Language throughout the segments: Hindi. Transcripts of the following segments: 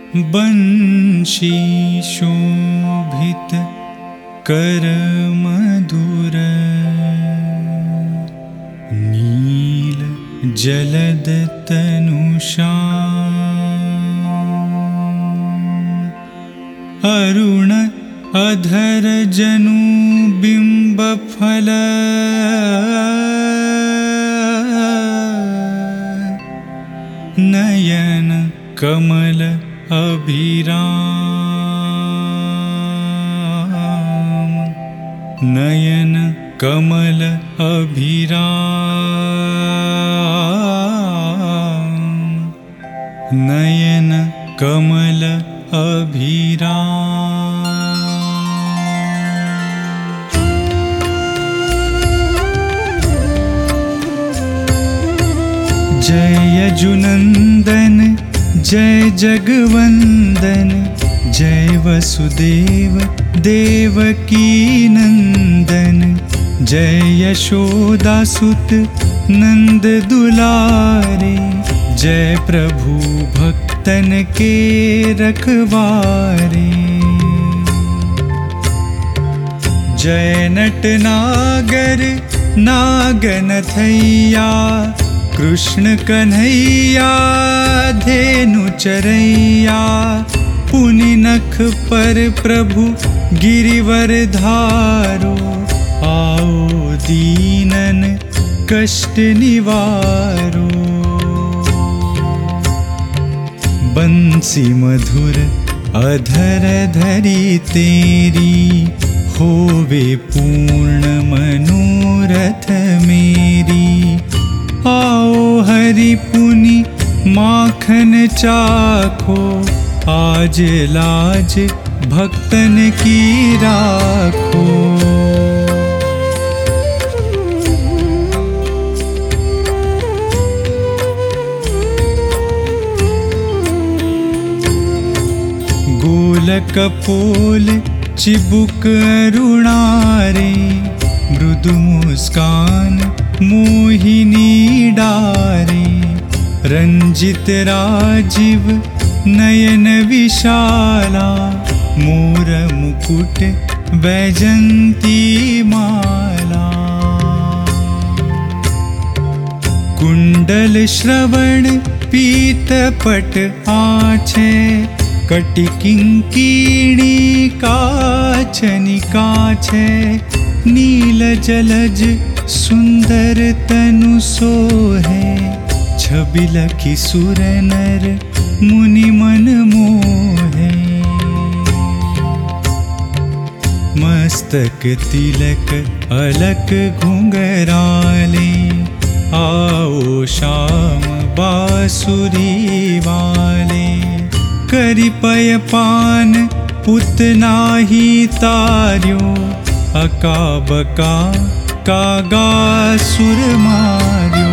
बंशी शोभित कर मधुर, नील जलद तनु श्याम। अरुण अधर जनु बिंब फल, नयन कमल अभिराम। नयन कमल अभिराम। नयन कमल अभिराम। जय यजुनंदन जय जगवंदन, जय वसुदेव देवकी नंदन, जय यशोदासुत नंद दुलारे, जय प्रभु भक्तन के रखवारे। जय नटनागर नागनथैया, कृष्ण कन्हैया धेनु चरैया, पुनि नख पर प्रभु गिरिवर धारो, आओ दीनन कष्ट निवारो। बंसी मधुर अधर धरी तेरी, होवे पूर्ण मनोरथ मेरी। आओ हरि पुनि माखन चाखो, आज लाज भक्तन की राखो। गोलक पोल चिबुक अरुणारे, मृदु मुस्कान मोहिनी डारे। रंजित राजीव नयन विशाला, मोर मुकुट वैजंती माला। कुंडल श्रवण पीत पट आछे, कटि किंकिणी काछनि काछे। नील जलज सुंदर तनु सोहे, छबि लखि सुर नर मुनि मन मोहे। मस्तक तिलक अलक घुंघराले, आओ श्याम बांसुरी वाले। करि पय पान पुतना ही तार्यो, अका बका कागा सुर मार्यो।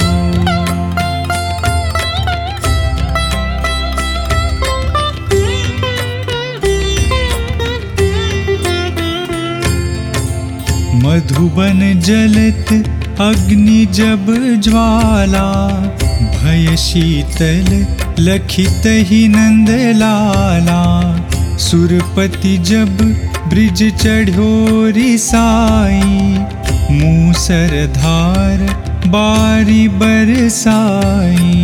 मधुबन जलत अग्नि जब ज्वाला, भय शीतल लखित ही नंद लाला। सुरपति जब ब्रिज चढ़ो रिसाई, मूसर धार बारी बरसाई।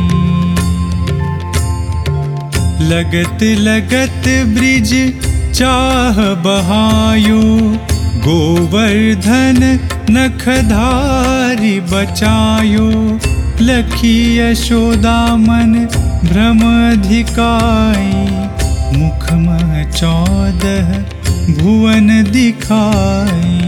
लगत लगत ब्रिज चाह बहायो, गोवर्धन नखधारी बचायो। लखी यशोदा मन भ्रम अधिकाई, मुख मह 14 भुवन दिखाई।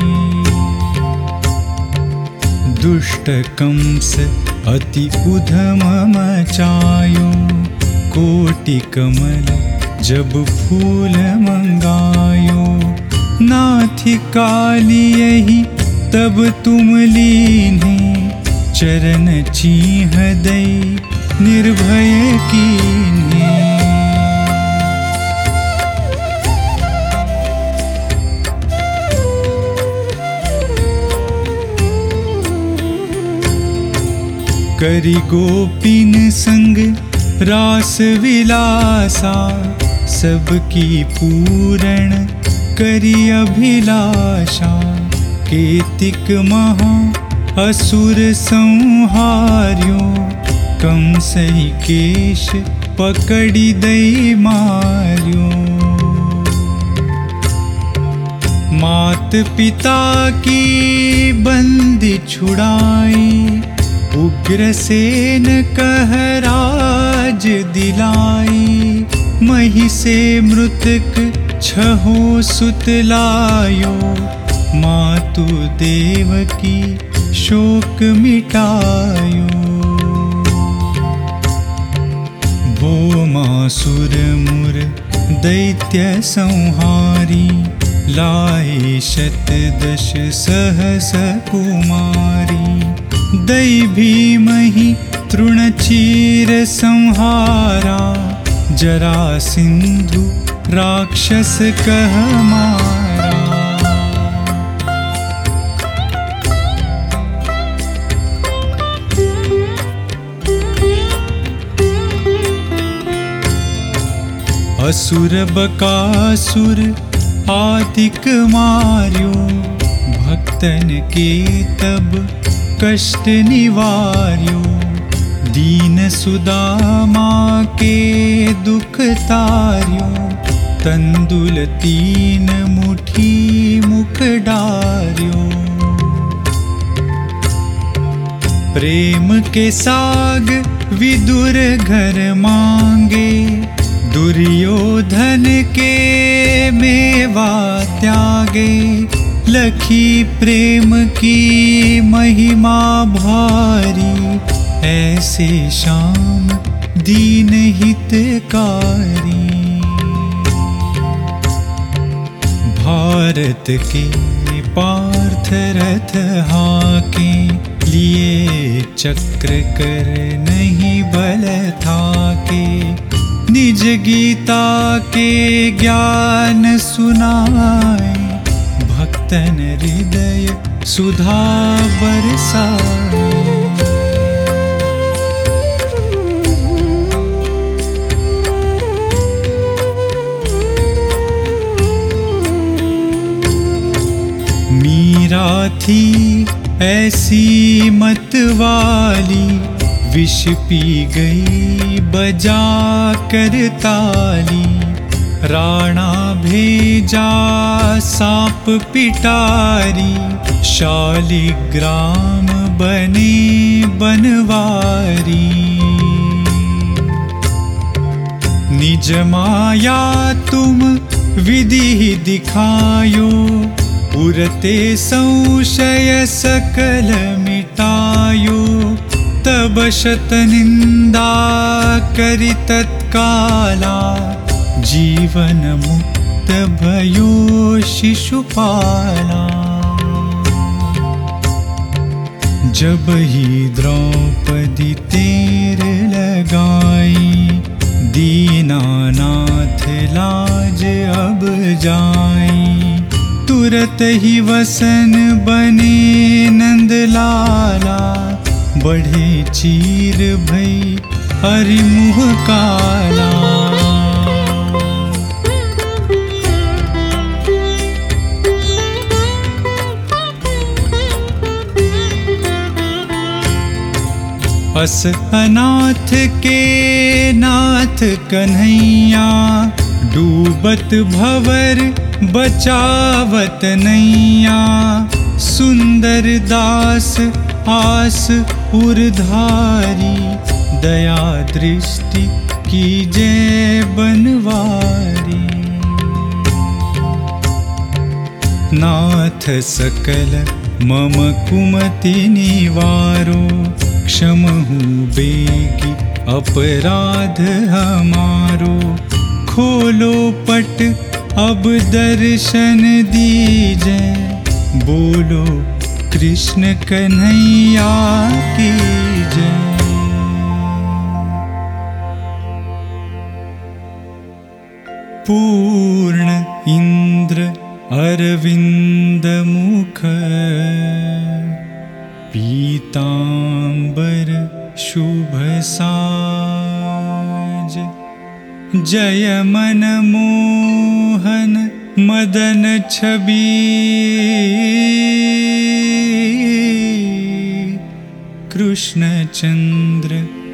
दुष्ट कंस अति उधम मचायो, कोटि कमल जब फूल मंगायो। नाथी काली यही तब तुम लीन्हे, चरण चीह दई निर्भय कीन्हे। करी गोपिन संग रास विलासा सबकी पूर्ण करी अभिलाषा। केतिक महा असुर संहार्यो कंसहि केश पकड़ी दई मार्यो। मात पिता की बंदी छुड़ाई उग्रसेन कह राज दिलाई। मही से मृतक छहो सुत लायो मातु देवकी शोक मिटायो। भौमासुर मुर दैत्य संहारी लाए शतदश सहस कुमारी। दै भीमहि तृणचीर संहारा जरासिंधु राक्षस कह मारा। असुर बकासुर आदिक मार्यो भक्तन के तब कष्ट निवार्यो। दीन सुदामा के दुख तार्यो तंदुल तीन मुठी मुख डार्यो। प्रेम के साग विदुर घर मांगे दुर्योधन के मेवा त्यागे। लखी प्रेम की महिमा भारी ऐसे श्याम दीन हितकारी। भारत के पार्थ रथ हाके लिए चक्र कर नहीं बल थाके। निज गीता के ज्ञान सुनाए भक्तन हृदय सुधा बरसाए। मीरा थी ऐसी मत वाली विष पी गई बजा कर ताली। राणा भेजा सांप पिटारी शालिग्राम बने बनवारी। निज माया तुम विधि दिखायो उरते संशय सकल मिटायो। तब शत निंदा करि तत्काला जीवन मुक्त भयो शिशुपाला। जब ही द्रौपदी तेर लगाई दीनानाथ लाज अब जाई। तुरत ही वसन बने नंद लाला बढ़े चीर भई हरिमुह काला। अस अनाथ के नाथ कन्हैया डूबत भवर बचावत नैया। सुंदर दास आस उरधारी दया दृष्टि की जय बनवारी। नाथ सकल मम कुमति निवारो क्षमहु बेगी अपराध हमारो। खोलो पट अब दर्शन दीजै बोलो कृष्ण कन्हैया की जय। पूर्ण इंद्र अरविंद मुख पीतांबर शुभ सा। जय मनमोहन मदन छवि कृष्णचंद्र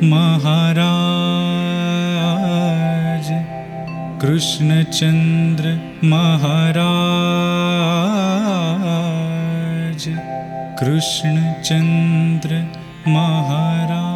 महाराज कृष्णचंद्र महाराज कृष्णचंद्र महाराज।